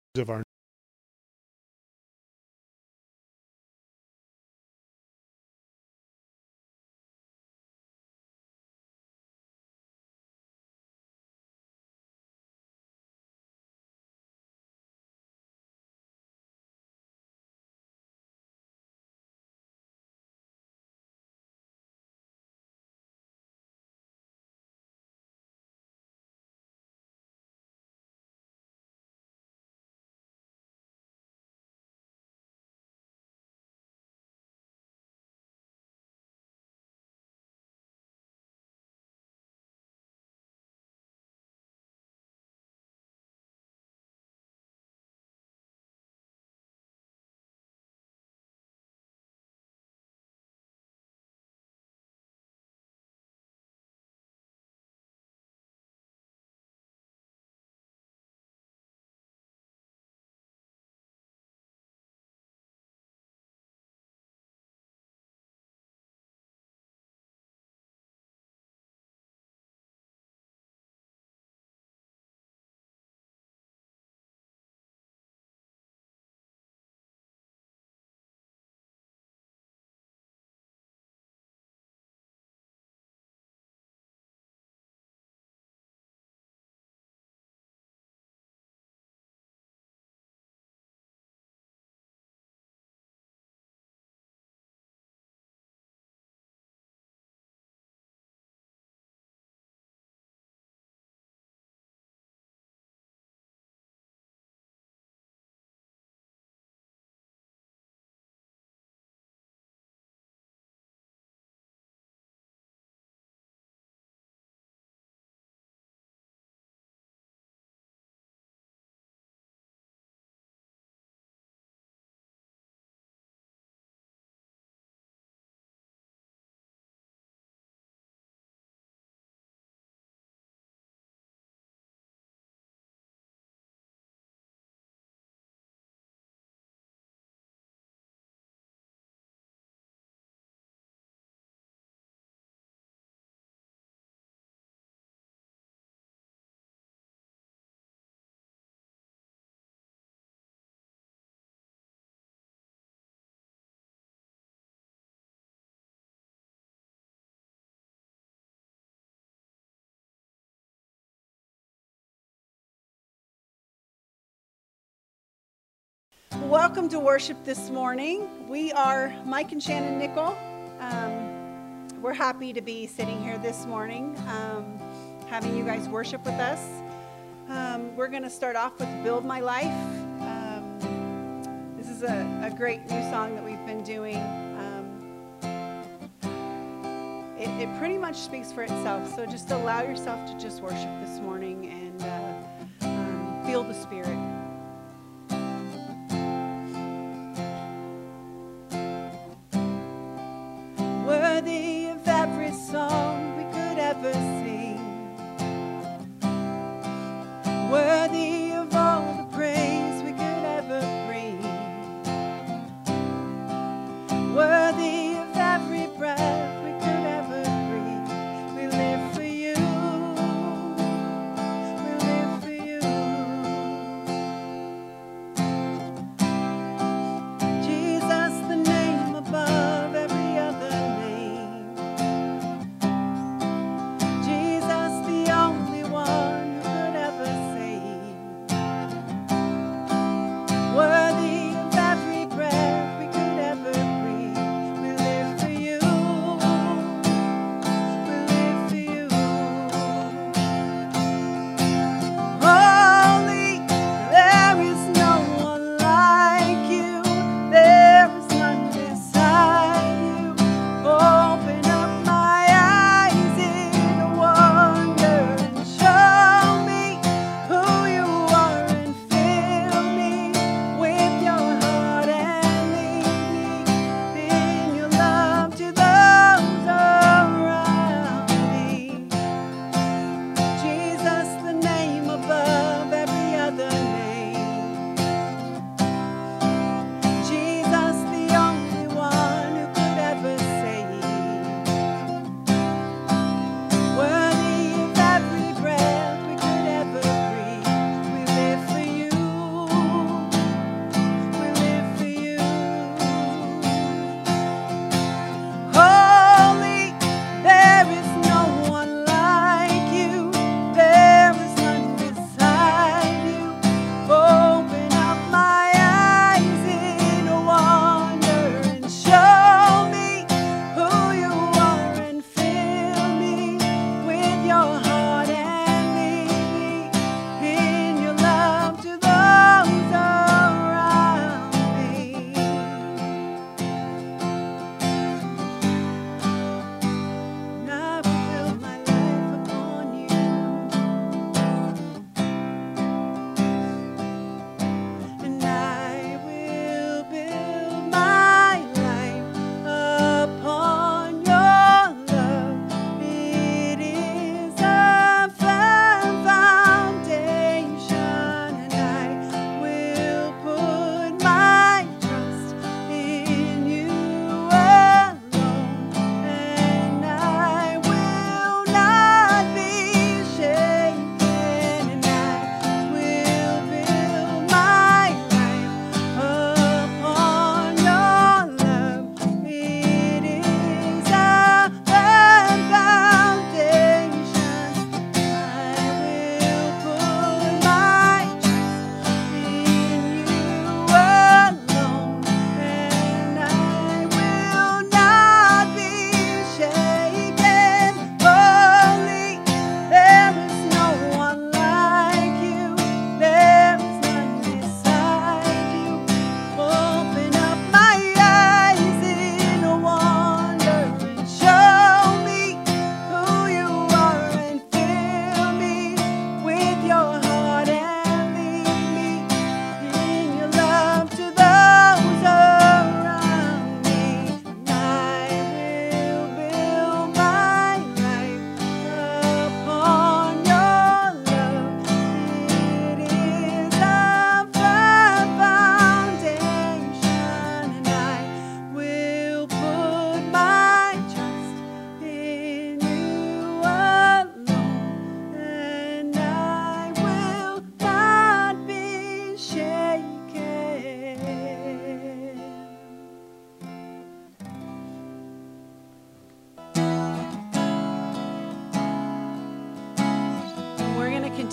of our Welcome to worship this morning. We are Mike and Shannon Nickel. We're happy to be sitting here this morning, having you guys worship with us. We're going to start off with Build My Life. This is a great new song that we've been doing. It pretty much speaks for itself, so just allow yourself to just worship this morning and feel the Spirit. Worthy of every song we could ever sing, worthy of all the praise we could ever bring, worthy of every breath we could ever breathe. We live for you, we live for you.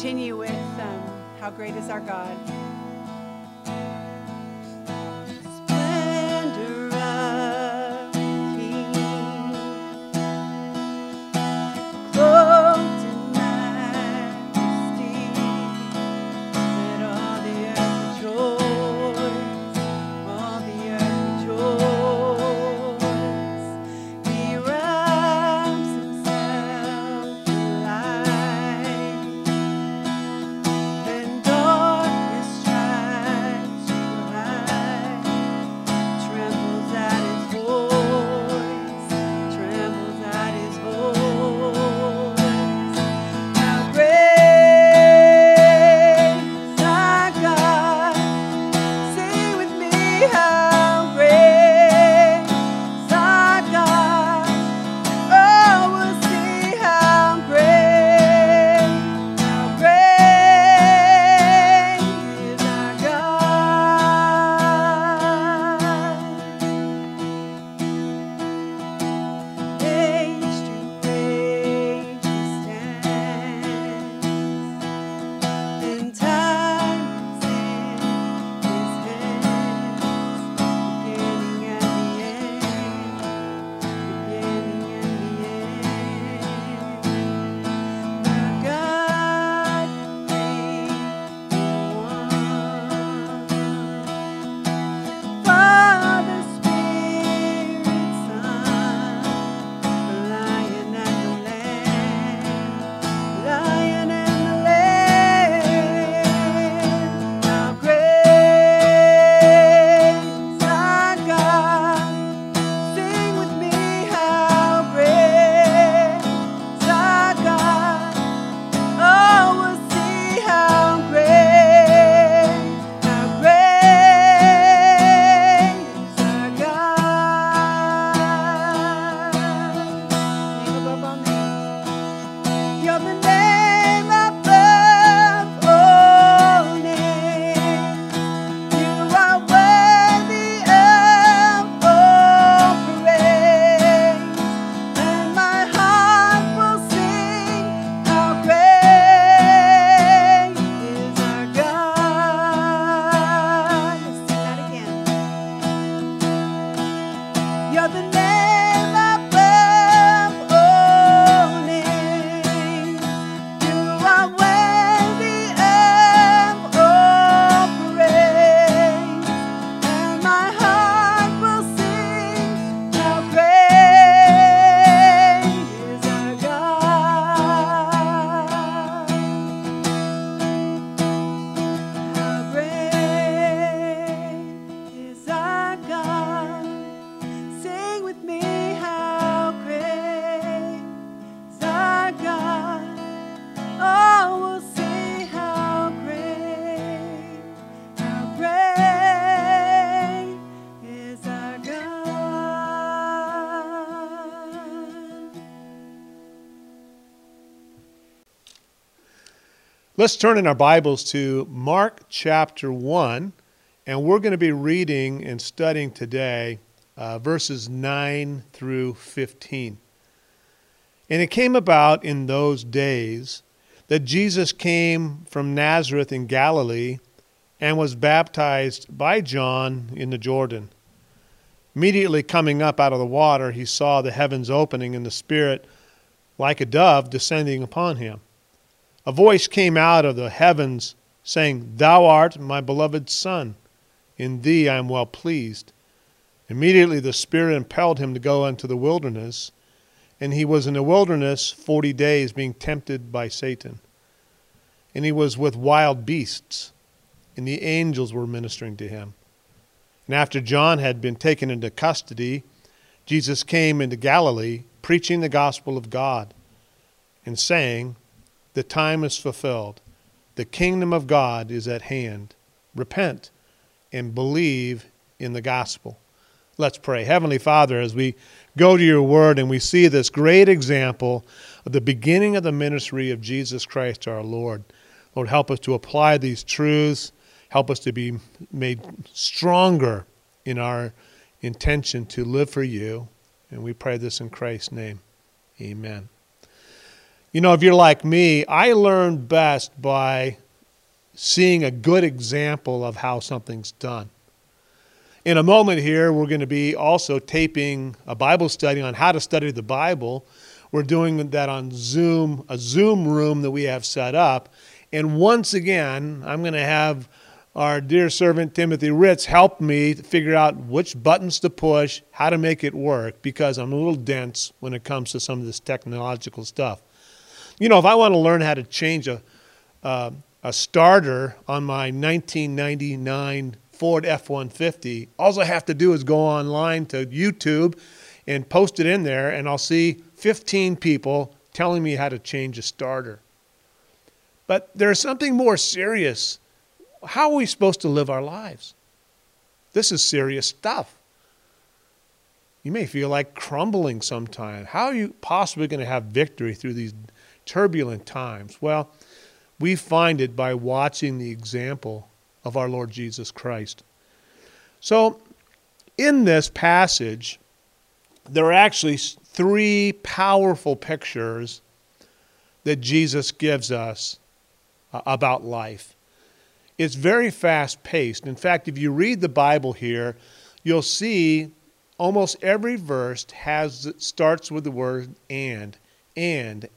continue with How Great Is Our God. Splendor of King, clothed in majesty, let all the earth rejoice, all the earth rejoice. He wraps himself in light, then darkness tries to hide, trembles at his voice, trembles at his voice. How great is our God? Sing with me, how great is our God? Oh, we'll see how great is our God. Age to age he stands, and time is in his hands, beginning and the end, beginning and the end. The God reigns in one, Father, Spirit, Son, the Lion and the Lamb, Lion and the Lamb. How great is our God? Sing with me, how great is our God? Oh, we'll see how great is our God. Name above all names. You're the name above all names. You are worthy of all praise, and my heart will sing, how great is our God. Let's sing that again. You're the name above all names. You are worthy of all praise, and my heart will sing, how great is our God. How great is our God? Sing with me, how great is our God? Oh, we'll see how great is our God. Let's turn in our Bibles to Mark chapter 1, and we're going to be reading and studying today verses 9 through 15. And it came about in those days that Jesus came from Nazareth in Galilee and was baptized by John in the Jordan. Immediately coming up out of the water, he saw the heavens opening and the Spirit like a dove descending upon him. A voice came out of the heavens saying, "Thou art my beloved Son. In thee I am well pleased." Immediately the Spirit impelled him to go into the wilderness, and he was in the wilderness 40 days being tempted by Satan. And he was with wild beasts, and the angels were ministering to him. And after John had been taken into custody, Jesus came into Galilee, preaching the gospel of God, and saying, "The time is fulfilled. The kingdom of God is at hand. Repent and believe in the gospel." Let's pray. Heavenly Father, as we go to your word and we see this great example of the beginning of the ministry of Jesus Christ our Lord, Lord, help us to apply these truths. Help us to be made stronger in our intention to live for you. And we pray this in Christ's name. Amen. You know, if you're like me, I learn best by seeing a good example of how something's done. In a moment here, we're going to be also taping a Bible study on how to study the Bible. We're doing that on Zoom, a Zoom room that we have set up. And once again, I'm going to have our dear servant Timothy Ritz help me to figure out which buttons to push, how to make it work, because I'm a little dense when it comes to some of this technological stuff. You know, if I want to learn how to change a starter on my 1999 Ford F-150, all I have to do is go online to YouTube and post it in there, and I'll see 15 people telling me how to change a starter. But there's something more serious. How are we supposed to live our lives? This is serious stuff. You may feel like crumbling sometime. How are you possibly going to have victory through these turbulent times? Well, we find it by watching the example of our Lord Jesus Christ. So, in this passage, there are actually three powerful pictures that Jesus gives us about life. It's very fast-paced. In fact, if you read the Bible here, you'll see almost every verse starts with the word and. And.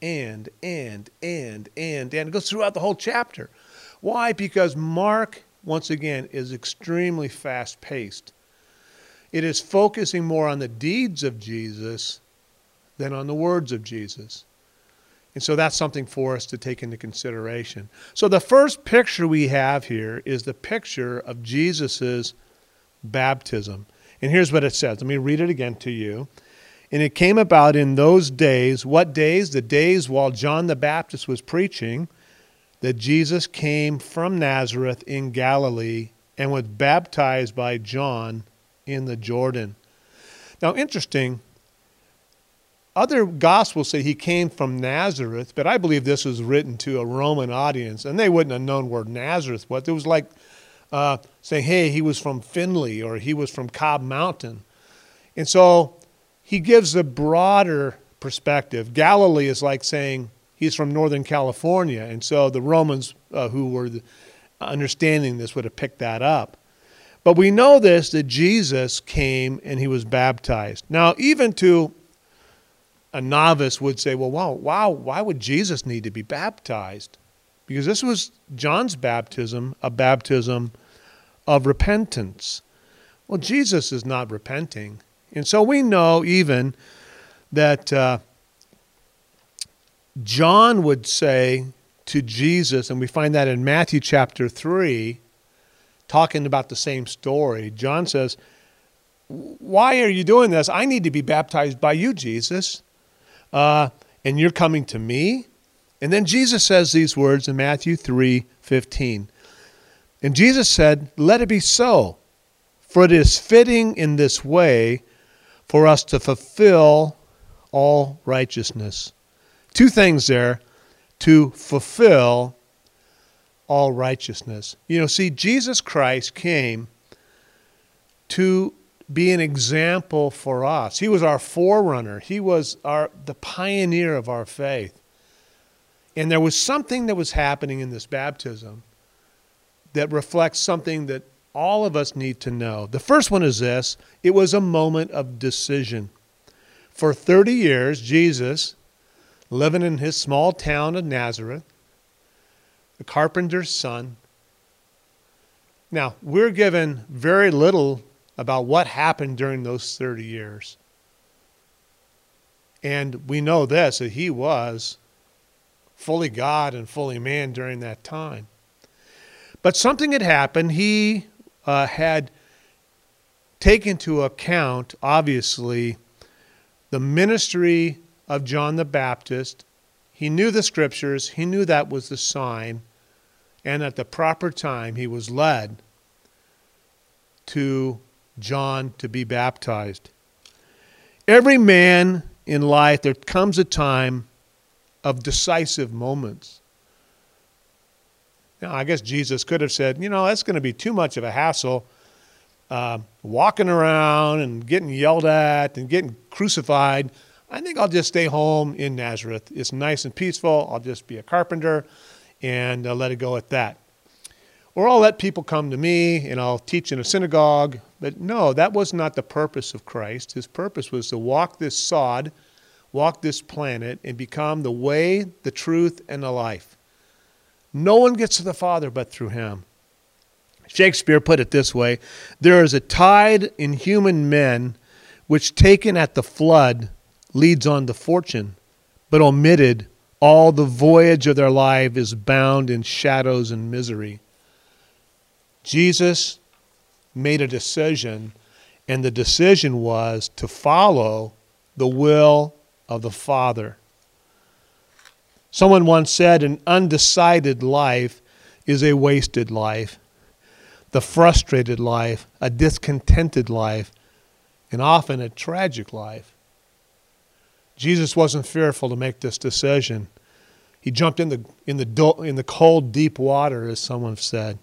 It goes throughout the whole chapter. Why? Because Mark, once again, is extremely fast-paced. It is focusing more on the deeds of Jesus than on the words of Jesus. And so that's something for us to take into consideration. So the first picture we have here is the picture of Jesus' baptism. And here's what it says. Let me read it again to you. And it came about in those days. What days? The days while John the Baptist was preaching, that Jesus came from Nazareth in Galilee and was baptized by John in the Jordan. Now, interesting, other Gospels say he came from Nazareth, but I believe this was written to a Roman audience, and they wouldn't have known where Nazareth was. It was like saying, hey, he was from Findlay or he was from Cobb Mountain. And so he gives a broader perspective. Galilee is like saying he's from Northern California, and so the Romans who were understanding this would have picked that up. But we know this, that Jesus came and he was baptized. Now, even to a novice would say, well, wow, why would Jesus need to be baptized? Because this was John's baptism, a baptism of repentance. Well, Jesus is not repenting. And so we know even that John would say to Jesus, and we find that in Matthew chapter 3, talking about the same story. John says, why are you doing this? I need to be baptized by you, Jesus. And you're coming to me? And then Jesus says these words in Matthew 3:15. And Jesus said, let it be so, for it is fitting in this way for us to fulfill all righteousness. Two things there, to fulfill all righteousness. You know, see, Jesus Christ came to be an example for us. He was our forerunner. He was the pioneer of our faith. And there was something that was happening in this baptism that reflects something that all of us need to know. The first one is this: it was a moment of decision. For 30 years, Jesus, living in his small town of Nazareth, the carpenter's son. Now, we're given very little about what happened during those 30 years. And we know this, that he was fully God and fully man during that time. But something had happened. He had taken into account, obviously, the ministry of John the Baptist. He knew the scriptures. He knew that was the sign. And at the proper time, he was led to John to be baptized. Every man in life, there comes a time of decisive moments. Now, I guess Jesus could have said, that's going to be too much of a hassle, walking around and getting yelled at and getting crucified. I think I'll just stay home in Nazareth. It's nice and peaceful. I'll just be a carpenter and let it go at that. Or I'll let people come to me and I'll teach in a synagogue. But no, that was not the purpose of Christ. His purpose was to walk this sod, walk this planet, and become the way, the truth, and the life. No one gets to the Father but through him. Shakespeare put it this way: there is a tide in human men which, taken at the flood, leads on to fortune, but omitted, all the voyage of their life is bound in shadows and misery. Jesus made a decision, and the decision was to follow the will of the Father. Someone once said, an undecided life is a wasted life. The frustrated life, a discontented life, and often a tragic life. Jesus wasn't fearful to make this decision. He jumped in the cold, deep water, as someone said.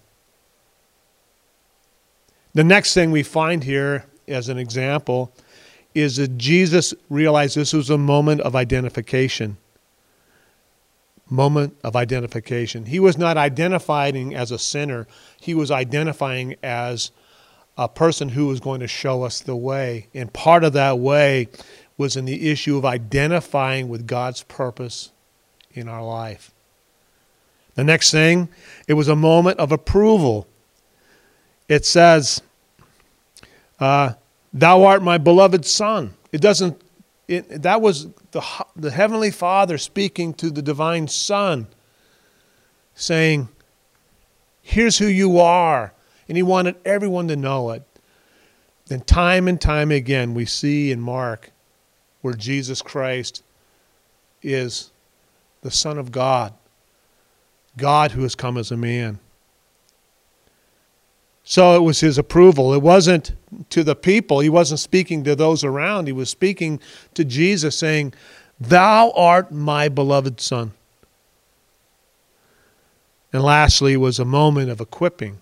The next thing we find here, as an example, is that Jesus realized this was a moment of identification. Moment of identification. He was not identifying as a sinner. He was identifying as a person who was going to show us the way. And part of that way was in the issue of identifying with God's purpose in our life. The next thing, it was a moment of approval. It says, thou art my beloved Son. That was the Heavenly Father speaking to the Divine Son, saying, here's who you are. And he wanted everyone to know it. And time again, we see in Mark where Jesus Christ is the Son of God, God who has come as a man. So it was his approval. It wasn't to the people. He wasn't speaking to those around. He was speaking to Jesus, saying, thou art my beloved Son. And lastly, it was a moment of equipping.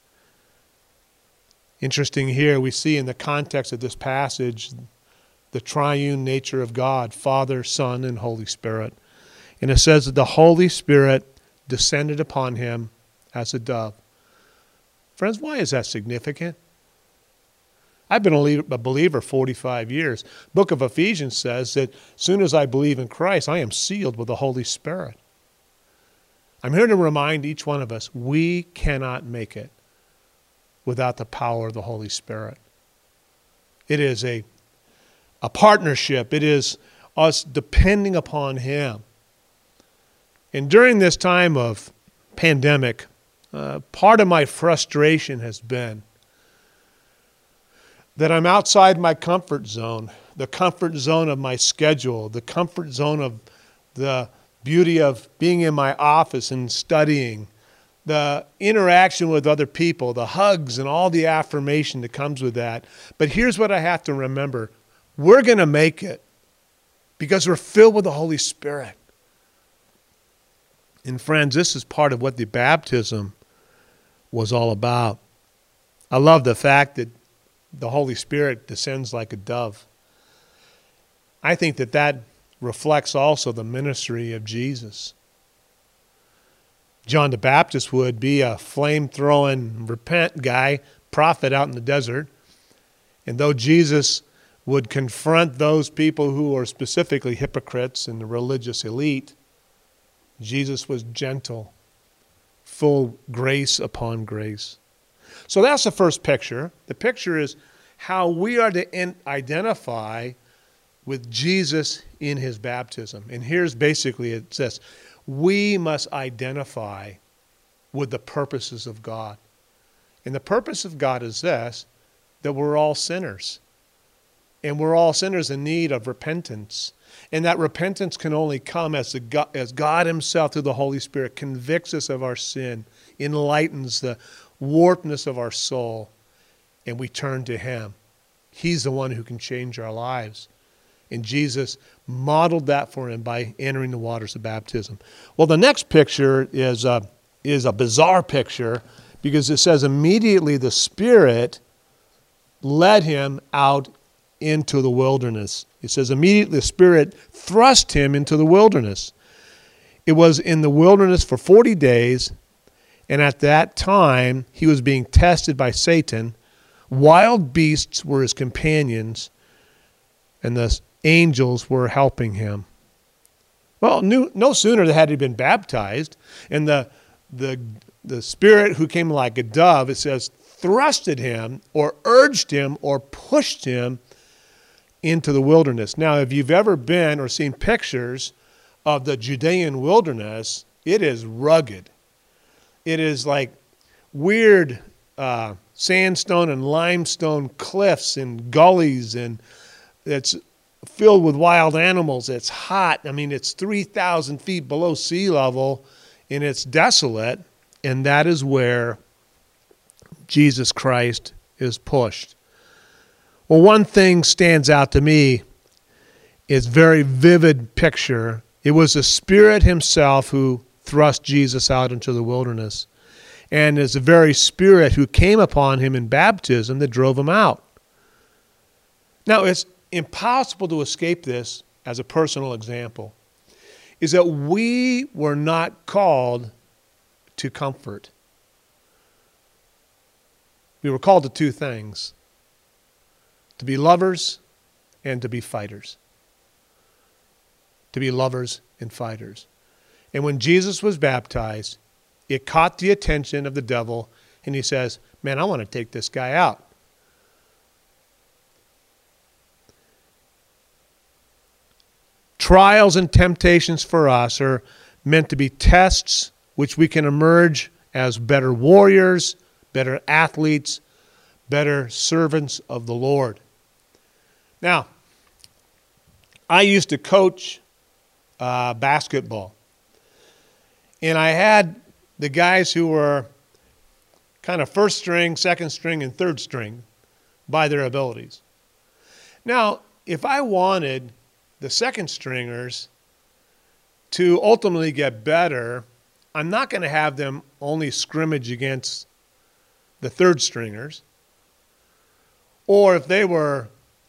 Interesting here, we see in the context of this passage the triune nature of God, Father, Son, and Holy Spirit. And it says that the Holy Spirit descended upon him as a dove. Friends, why is that significant? I've been a believer 45 years. Book of Ephesians says that as soon as I believe in Christ, I am sealed with the Holy Spirit. I'm here to remind each one of us, we cannot make it without the power of the Holy Spirit. It is a partnership. It is us depending upon him. And during this time of pandemic, part of my frustration has been that I'm outside my comfort zone, the comfort zone of my schedule, the comfort zone of the beauty of being in my office and studying, the interaction with other people, the hugs and all the affirmation that comes with that. But here's what I have to remember. We're going to make it because we're filled with the Holy Spirit. And friends, this is part of what the baptism was all about. I love the fact that the Holy Spirit descends like a dove. I think that reflects also the ministry of Jesus. John the Baptist would be a flame-throwing, repent guy, prophet out in the desert. And though Jesus would confront those people who are specifically hypocrites and the religious elite, Jesus was gentle, full grace upon grace. So that's the first picture. The picture is how we are to identify with Jesus in his baptism. And here's basically it says, we must identify with the purposes of God. And the purpose of God is this, that we're all sinners. And we're all sinners in need of repentance. And that repentance can only come as God himself through the Holy Spirit convicts us of our sin, enlightens the warpedness of our soul, and we turn to him. He's the one who can change our lives. And Jesus modeled that for him by entering the waters of baptism. Well, the next picture is a bizarre picture because it says immediately the Spirit led him out into the wilderness. It says, immediately the Spirit thrust him into the wilderness. It was in the wilderness for 40 days, and at that time he was being tested by Satan. Wild beasts were his companions, and the angels were helping him. Well, no sooner had he been baptized, and the Spirit who came like a dove, it says, thrusted him or urged him or pushed him into the wilderness. Now, if you've ever been or seen pictures of the Judean wilderness, it is rugged. It is like weird sandstone and limestone cliffs and gullies, and it's filled with wild animals. It's hot. I mean, it's 3,000 feet below sea level, and it's desolate, and that is where Jesus Christ is pushed. Well, one thing stands out to me. It's a very vivid picture. It was the Spirit himself who thrust Jesus out into the wilderness. And it's the very Spirit who came upon him in baptism that drove him out. Now, it's impossible to escape this as a personal example, is that we were not called to comfort. We were called to two things: to be lovers and to be fighters. To be lovers and fighters. And when Jesus was baptized, it caught the attention of the devil, and he says, man, I want to take this guy out. Trials and temptations for us are meant to be tests which we can emerge as better warriors, better athletes, better servants of the Lord. Now, I used to coach basketball. And I had the guys who were kind of first string, second string, and third string by their abilities. Now, if I wanted the second stringers to ultimately get better, I'm not going to have them only scrimmage against the third stringers. Or if they were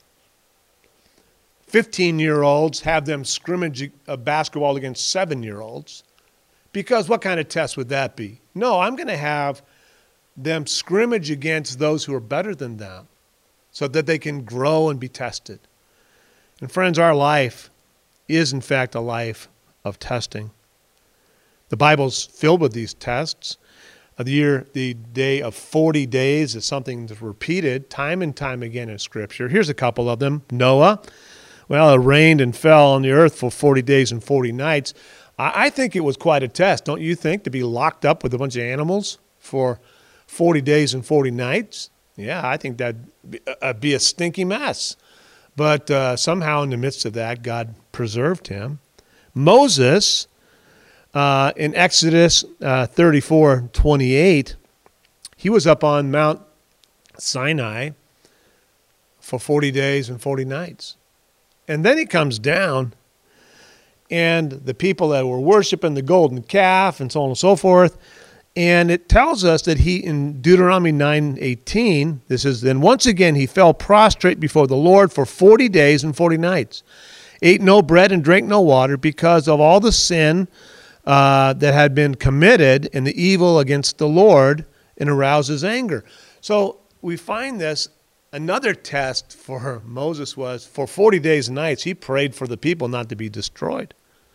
15-year-olds, have them scrimmage a basketball against 7-year-olds. Because what kind of test would that be? No, I'm going to have them scrimmage against those who are better than them so that they can grow and be tested. And friends, our life is in fact a life of testing. The Bible's filled with these tests. The day of 40 days is something that's repeated time and time again in Scripture. Here's a couple of them. Noah. Well, it rained and fell on the earth for 40 days and 40 nights. I think it was quite a test, don't you think, to be locked up with a bunch of animals for 40 days and 40 nights? Yeah, I think that'd be a stinky mess. But somehow in the midst of that, God preserved him. Moses, in Exodus 34:28, he was up on Mount Sinai for 40 days and 40 nights. And then he comes down, and the people that were worshiping the golden calf and so on and so forth, and it tells us that he, in Deuteronomy 9:18, this is, then once again he fell prostrate before the Lord for 40 days and 40 nights, ate no bread and drank no water because of all the sin that had been committed and the evil against the Lord, and aroused his anger. So we find this. Another test for Moses was for 40 days and nights, he prayed for the people not to be destroyed.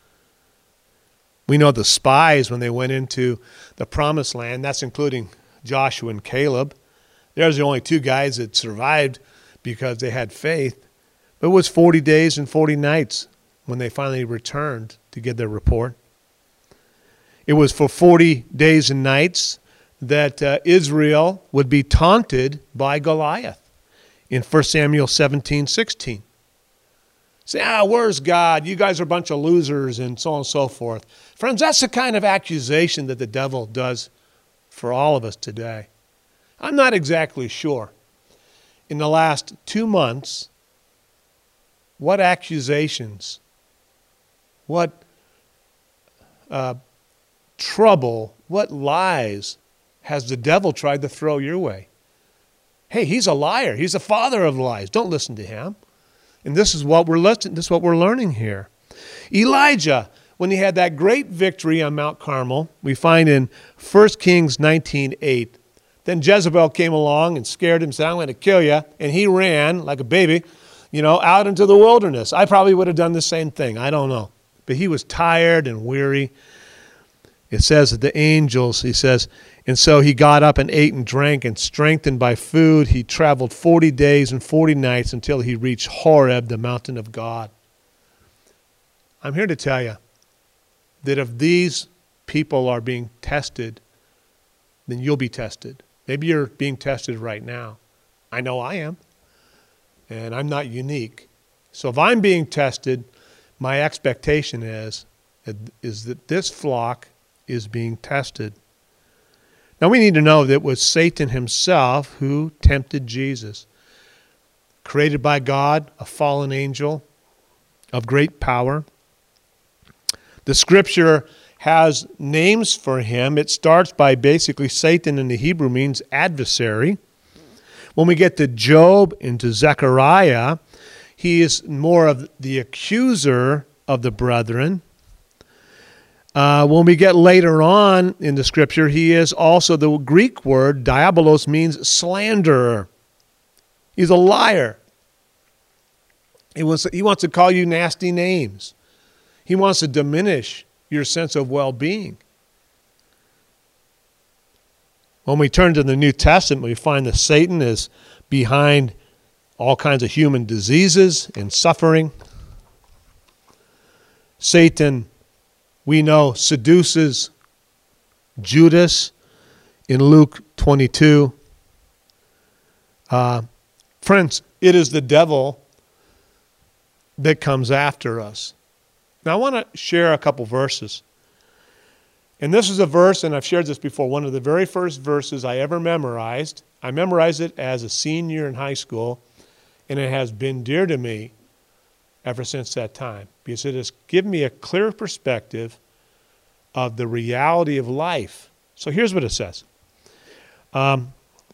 We know the spies, when they went into the promised land, that's including Joshua and Caleb. There's the only two guys that survived because they had faith. But it was 40 days and 40 nights when they finally returned to get their report. It was for 40 days and nights that Israel would be taunted by Goliath. In 1 Samuel 17:16. Say, where's God? You guys are a bunch of losers, and so on and so forth. Friends, that's the kind of accusation that the devil does for all of us today. I'm not exactly sure. In the last 2 months, what accusations, what trouble, what lies has the devil tried to throw your way? Hey, he's a liar. He's the father of lies. Don't listen to him. And this is what we're learning here. Elijah, when he had that great victory on Mount Carmel, we find in 1 Kings 19:8. Then Jezebel came along and scared him, said, I'm going to kill you. And he ran like a baby, out into the wilderness. I probably would have done the same thing. I don't know. But he was tired and weary. It says that the angels, he says, and so he got up and ate and drank, and strengthened by food, he traveled 40 days and 40 nights until he reached Horeb, the mountain of God. I'm here to tell you that if these people are being tested, then you'll be tested. Maybe you're being tested right now. I know I am, and I'm not unique. So if I'm being tested, my expectation is that this flock is being tested. Now we need to know that it was Satan himself who tempted Jesus. Created by God, a fallen angel of great power. The scripture has names for him. It starts by basically Satan in the Hebrew means adversary. When we get to Job and to Zechariah, he is more of the accuser of the brethren. When we get later on in the scripture, he is also, the Greek word diabolos means slanderer. He's a liar. He wants to call you nasty names. He wants to diminish your sense of well-being. When we turn to the New Testament, we find that Satan is behind all kinds of human diseases and suffering. Satan, we know, seduces Judas in Luke 22. Friends, it is the devil that comes after us. Now I want to share a couple verses. And this is a verse, and I've shared this before, one of the very first verses I ever memorized. I memorized it as a senior in high school, and it has been dear to me ever since that time, because it has given me a clear perspective of the reality of life. So here's what it says. 1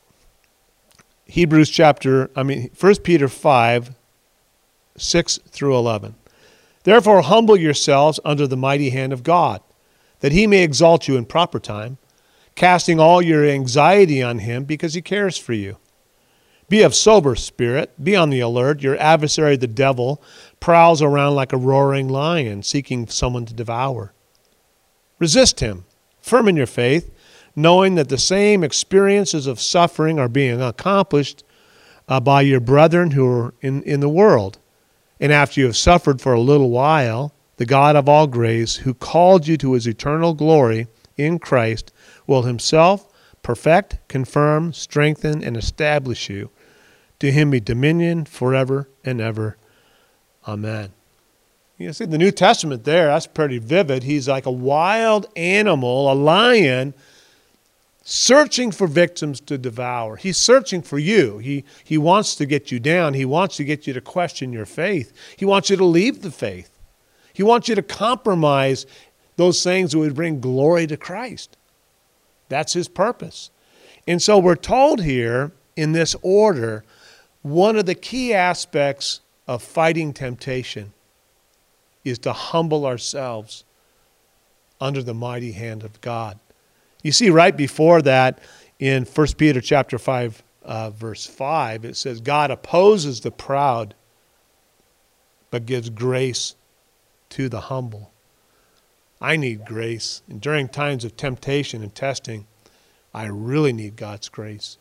Peter 5, 6 through 11. Therefore humble yourselves under the mighty hand of God, that he may exalt you in proper time, casting all your anxiety on him because he cares for you. Be of sober spirit, be on the alert. Your adversary, the devil, prowls around like a roaring lion, seeking someone to devour. Resist him, firm in your faith, knowing that the same experiences of suffering are being accomplished by your brethren who are in the world. And after you have suffered for a little while, the God of all grace, who called you to his eternal glory in Christ, will himself perfect, confirm, strengthen, and establish you. To him be dominion forever and ever. Amen. You see, the New Testament there, that's pretty vivid. He's like a wild animal, a lion, searching for victims to devour. He's searching for you. He wants to get you down. He wants to get you to question your faith. He wants you to leave the faith. He wants you to compromise those things that would bring glory to Christ. That's his purpose. And so we're told here in this order, one of the key aspects of fighting temptation is to humble ourselves under the mighty hand of God. You see right before that in 1 Peter chapter 5, verse 5, it says, God opposes the proud, but gives grace to the humble. I need grace. And during times of temptation and testing, I really need God's grace.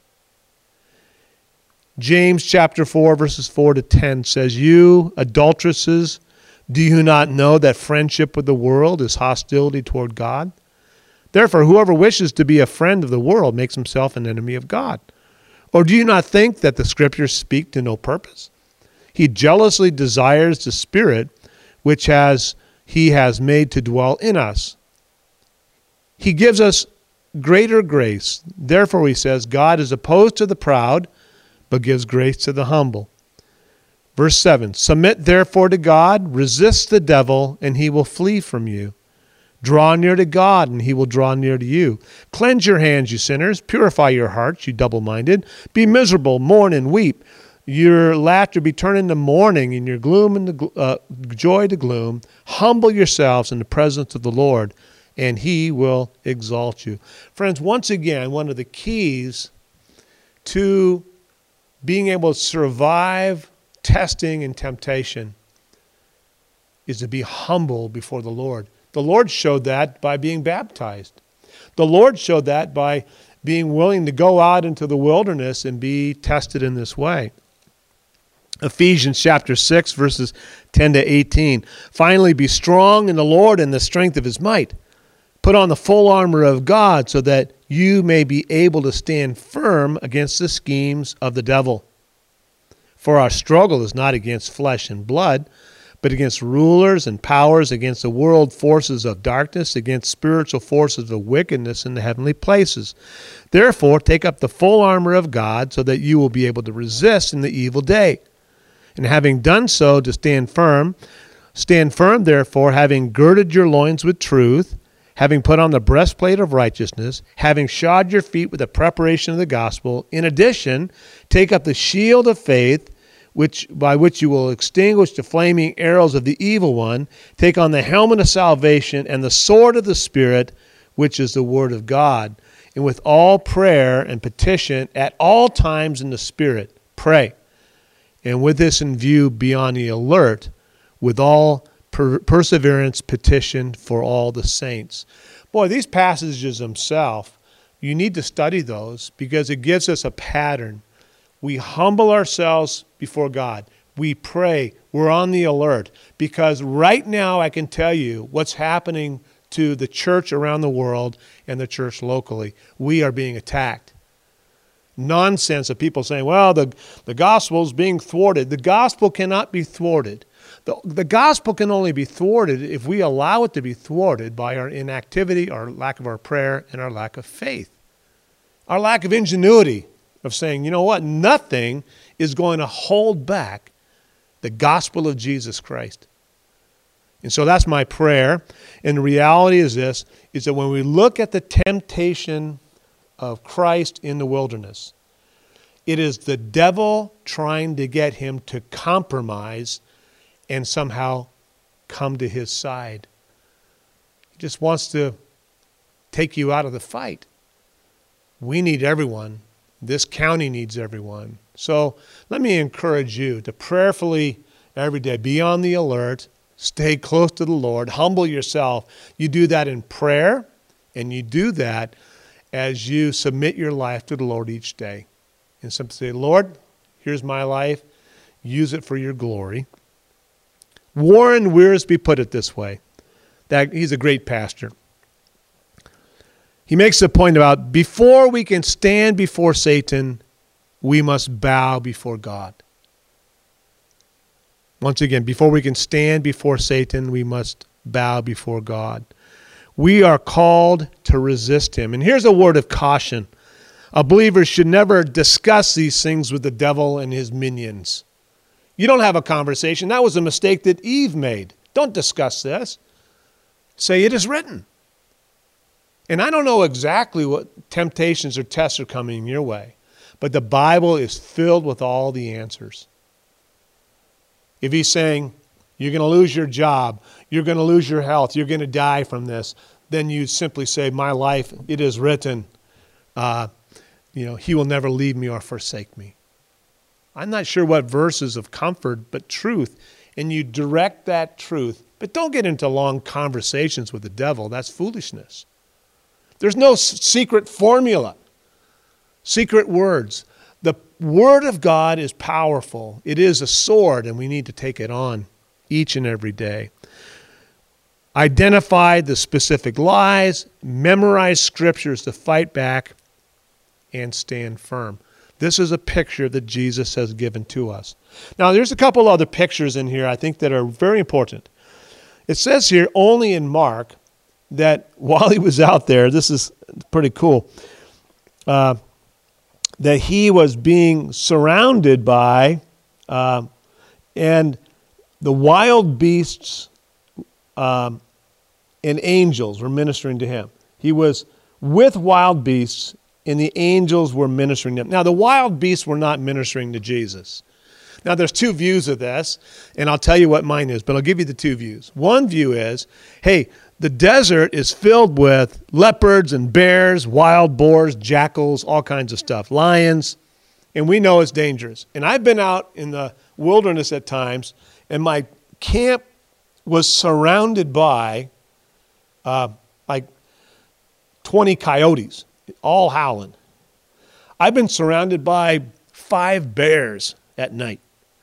James chapter 4, verses 4 to 10 says, You adulteresses, do you not know that friendship with the world is hostility toward God? Therefore, whoever wishes to be a friend of the world makes himself an enemy of God. Or do you not think that the Scriptures speak to no purpose? He jealously desires the Spirit which he has made to dwell in us. He gives us greater grace. Therefore, he says, God is opposed to the proud, but gives grace to the humble. Verse 7, Submit therefore to God, resist the devil, and he will flee from you. Draw near to God, and he will draw near to you. Cleanse your hands, you sinners. Purify your hearts, you double-minded. Be miserable, mourn and weep. your laughter be turned into mourning, and your gloom into joy to gloom. Humble yourselves in the presence of the Lord, and he will exalt you. Friends, once again, one of the keys to being able to survive testing and temptation is to be humble before the Lord. The Lord showed that by being baptized. The Lord showed that by being willing to go out into the wilderness and be tested in this way. Ephesians chapter 6, verses 10 to 18. Finally, be strong in the Lord and the strength of his might. Put on the full armor of God so that you may be able to stand firm against the schemes of the devil. For our struggle is not against flesh and blood, but against rulers and powers, against the world forces of darkness, against spiritual forces of wickedness in the heavenly places. Therefore, take up the full armor of God so that you will be able to resist in the evil day. And having done so, to stand firm. Stand firm, therefore, having girded your loins with truth, having put on the breastplate of righteousness, having shod your feet with the preparation of the gospel. In addition, take up the shield of faith, by which you will extinguish the flaming arrows of the evil one. Take on the helmet of salvation and the sword of the Spirit, which is the word of God. And with all prayer and petition at all times in the Spirit, pray. And with this in view, be on the alert, with all perseverance petition for all the saints. Boy, these passages themselves, you need to study those because it gives us a pattern. We humble ourselves before God. We pray. We're on the alert. Because right now I can tell you what's happening to the church around the world and the church locally. We are being attacked. Nonsense of people saying, well, the gospel is being thwarted. The gospel cannot be thwarted. The gospel can only be thwarted if we allow it to be thwarted by our inactivity, our lack of our prayer, and our lack of faith. Our lack of ingenuity of saying, you know what, nothing is going to hold back the gospel of Jesus Christ. And so that's my prayer. And the reality is this, is that when we look at the temptation of Christ in the wilderness, it is the devil trying to get him to compromise and somehow come to his side. He just wants to take you out of the fight. We need everyone. This county needs everyone. So let me encourage you to prayerfully every day be on the alert, stay close to the Lord, humble yourself. You do that in prayer, and you do that as you submit your life to the Lord each day. And simply say, Lord, here's my life. Use it for your glory. Warren Wiersbe put it this way. That he's a great pastor. He makes the point about before we can stand before Satan, we must bow before God. Once again, before we can stand before Satan, we must bow before God. We are called to resist him. And here's a word of caution. A believer should never discuss these things with the devil and his minions. You don't have a conversation. That was a mistake that Eve made. Don't discuss this. Say it is written. And I don't know exactly what temptations or tests are coming your way, but the Bible is filled with all the answers. If he's saying, you're going to lose your job, you're going to lose your health, you're going to die from this, then you simply say, my life, it is written, he will never leave me or forsake me. I'm not sure what verses of comfort, but truth. And you direct that truth. But don't get into long conversations with the devil. That's foolishness. There's no secret formula, secret words. The Word of God is powerful. It is a sword, and we need to take it on each and every day. Identify the specific lies, memorize scriptures to fight back, and stand firm. This is a picture that Jesus has given to us. Now, there's a couple other pictures in here I think that are very important. It says here only in Mark that while he was out there, this is pretty cool, that he was being surrounded by, and the wild beasts and angels were ministering to him. He was with wild beasts, and the angels were ministering to him. Now, the wild beasts were not ministering to Jesus. Now, there's two views of this, and I'll tell you what mine is, but I'll give you the two views. One view is, hey, the desert is filled with leopards and bears, wild boars, jackals, all kinds of stuff, lions, and we know it's dangerous. And I've been out in the wilderness at times, and my camp was surrounded by like 20 coyotes, all howling. I've been surrounded by 5 bears at night.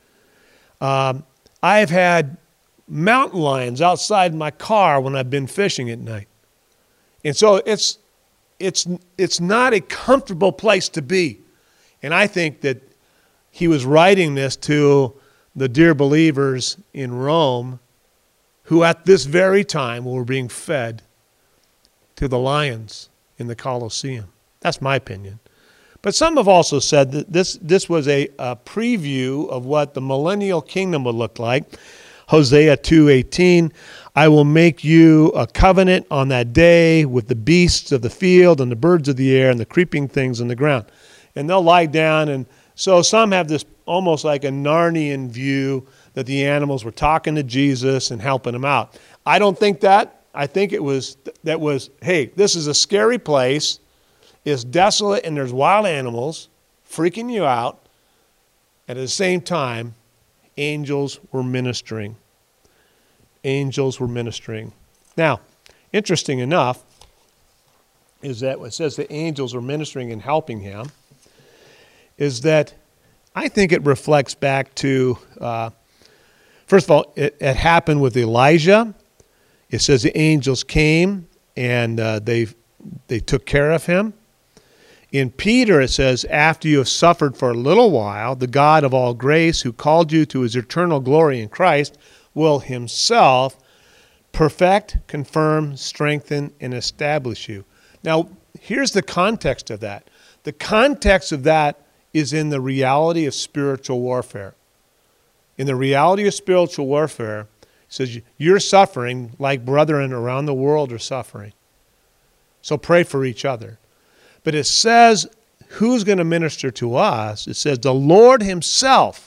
I've had mountain lions outside my car when I've been fishing at night. And so it's not a comfortable place to be. And I think that he was writing this to the dear believers in Rome who at this very time were being fed to the lions in the Colosseum. That's my opinion. But some have also said that this was a preview of what the millennial kingdom would look like. Hosea 2:18, I will make you a covenant on that day with the beasts of the field and the birds of the air and the creeping things on the ground. And they'll lie down. And so some have this almost like a Narnian view that the animals were talking to Jesus and helping him out. I don't think that. I think hey, this is a scary place. It's desolate and there's wild animals freaking you out. And at the same time, angels were ministering. Angels were ministering. Now, interesting enough is that when it says the angels were ministering and helping him, is that I think it reflects back to, first of all, it happened with Elijah. It says the angels came and they took care of him. In Peter, it says, after you have suffered for a little while, the God of all grace, who called you to his eternal glory in Christ, will himself perfect, confirm, strengthen, and establish you. Now, here's the context of that. The context of that is in the reality of spiritual warfare. In the reality of spiritual warfare, it says you're suffering like brethren around the world are suffering. So pray for each other. But it says who's going to minister to us. It says the Lord himself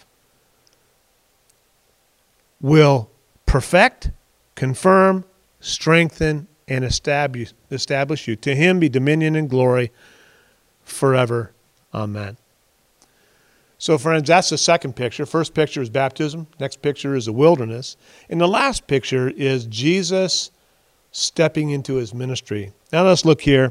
will perfect, confirm, strengthen, and establish you. To him be dominion and glory forever. Amen. So friends, that's the second picture. First picture is baptism. Next picture is the wilderness. And the last picture is Jesus stepping into his ministry. Now let's look here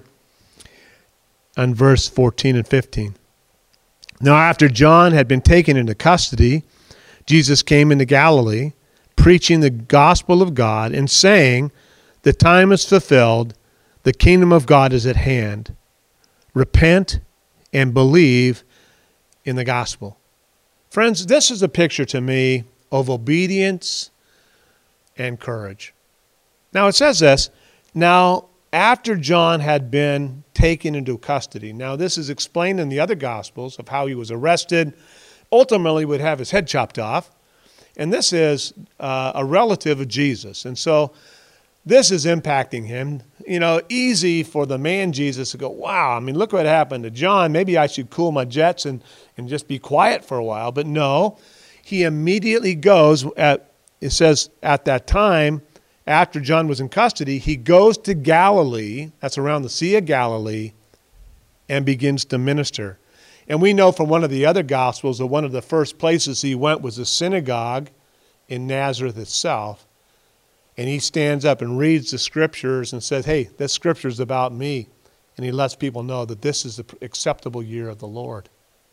on verse 14 and 15. Now after John had been taken into custody, Jesus came into Galilee, preaching the gospel of God and saying, the time is fulfilled, the kingdom of God is at hand. Repent and believe in the gospel. Friends, this is a picture to me of obedience and courage. Now it says this, now after John had been taken into custody. Now this is explained in the other gospels of how he was arrested, ultimately would have his head chopped off. And this is a relative of Jesus. And so this is impacting him. You know, easy for the man Jesus to go, wow, I mean, look what happened to John. Maybe I should cool my jets and just be quiet for a while. But no, he immediately goes, it says at that time, after John was in custody, he goes to Galilee, that's around the Sea of Galilee, and begins to minister. And we know from one of the other Gospels that one of the first places he went was the synagogue in Nazareth itself. And he stands up and reads the scriptures and says, hey, this scripture is about me. And he lets people know that this is the acceptable year of the Lord.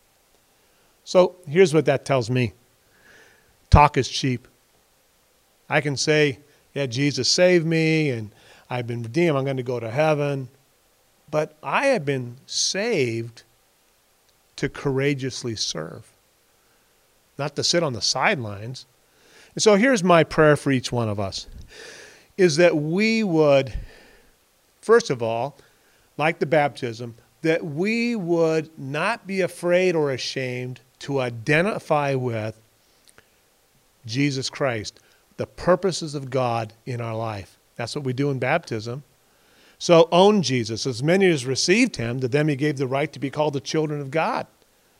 So here's what that tells me. Talk is cheap. I can say, yeah, Jesus saved me and I've been redeemed. I'm going to go to heaven. But I have been saved to courageously serve, not to sit on the sidelines. And so here's my prayer for each one of us, is that we would, first of all, like the baptism, that we would not be afraid or ashamed to identify with Jesus Christ, the purposes of God in our life. That's what we do in baptism. So own Jesus. As many as received him, to them he gave the right to be called the children of God.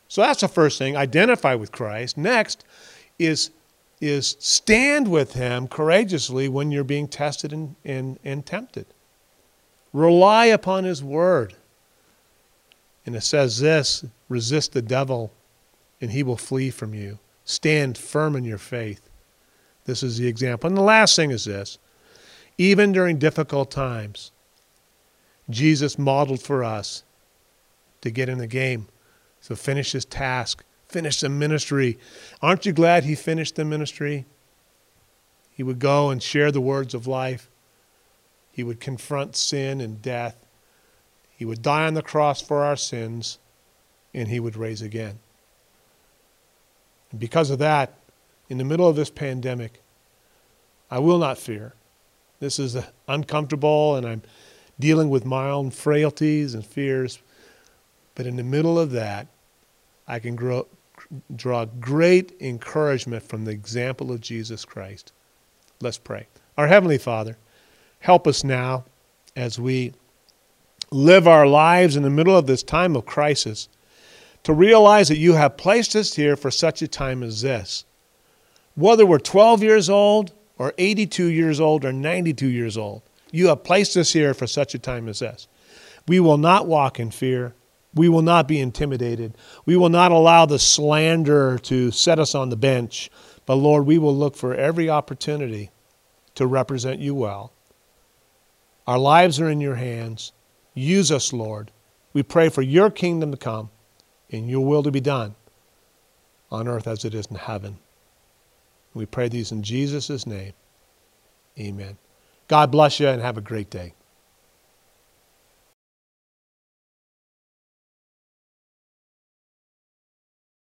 So that's the first thing, identify with Christ. Next is stand with him courageously when you're being tested and tempted. Rely upon his word. And it says this, resist the devil and he will flee from you. Stand firm in your faith. This is the example. And the last thing is this, even during difficult times, Jesus modeled for us to get in the game. So finish his task, finish the ministry. Aren't you glad he finished the ministry? He would go and share the words of life. He would confront sin and death. He would die on the cross for our sins, and he would rise again. And because of that, in the middle of this pandemic, I will not fear. This is uncomfortable, and I'm dealing with my own frailties and fears. But in the middle of that, I can draw great encouragement from the example of Jesus Christ. Let's pray. Our Heavenly Father, help us now as we live our lives in the middle of this time of crisis to realize that you have placed us here for such a time as this. Whether we're 12 years old or 82 years old or 92 years old, you have placed us here for such a time as this. We will not walk in fear. We will not be intimidated. We will not allow the slanderer to set us on the bench. But Lord, we will look for every opportunity to represent you well. Our lives are in your hands. Use us, Lord. We pray for your kingdom to come and your will to be done on earth as it is in heaven. We pray these in Jesus' name. Amen. God bless you and have a great day.